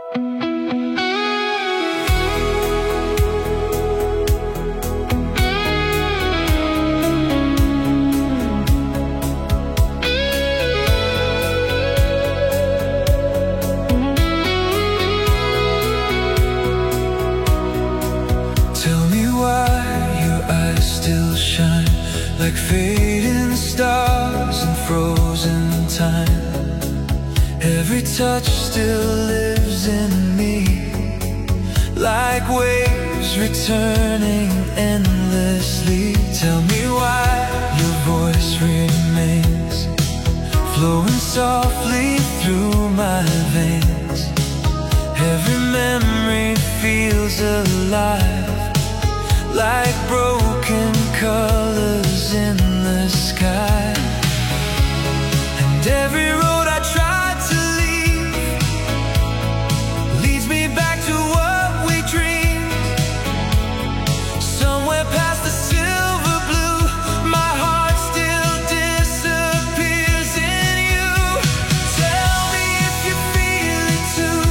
Like fading stars in frozen time. Every touch still lives in me, like waves returning endlessly. Tell me why your voice remains, flowing softly through my veins. Every memory feels alive, like broken colors in the sky. And every road I try to leave leads me back to what we dreamed. Somewhere past the silver blue, my heart still disappears in you. Tell me if you feel it too.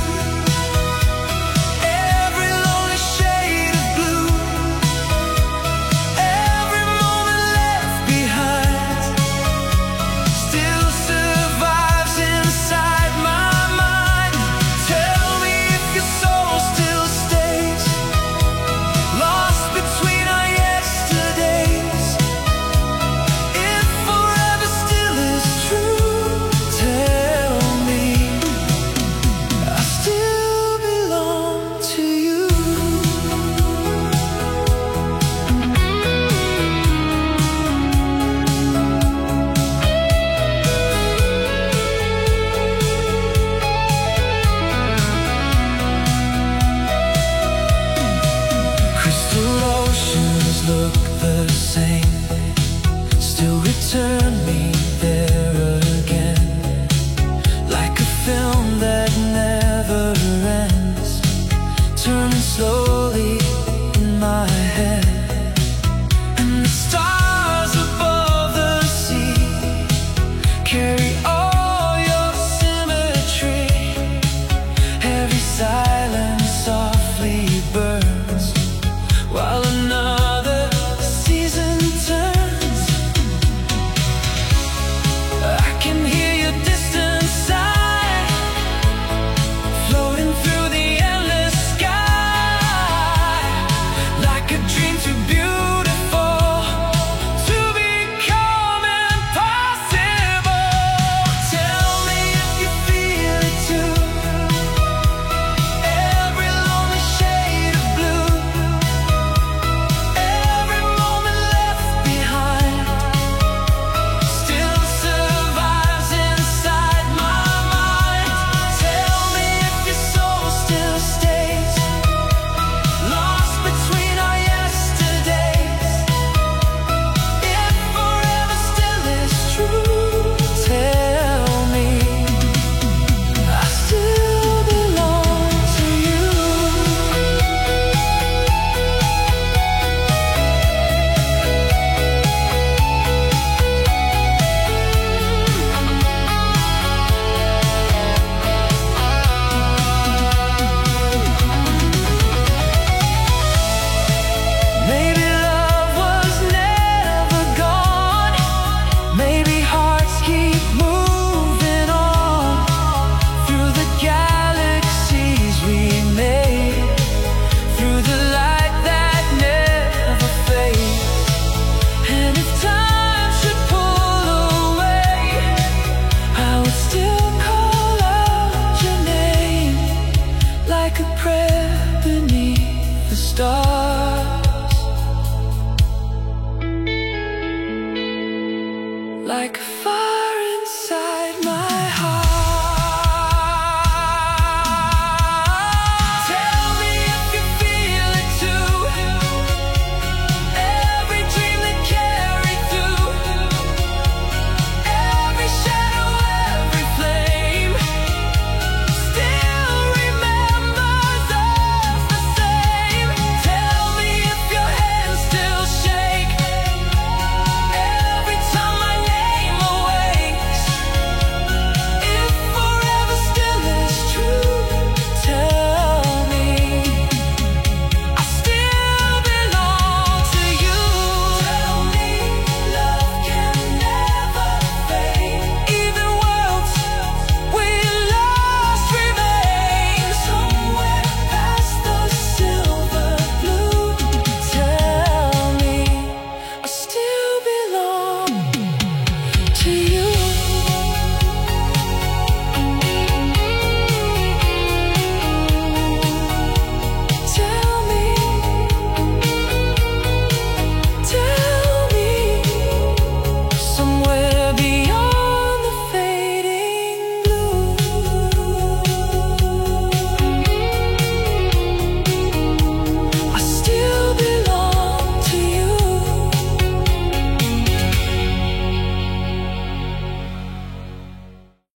Every lonely shade of blue, look the same, still return me there again, like a film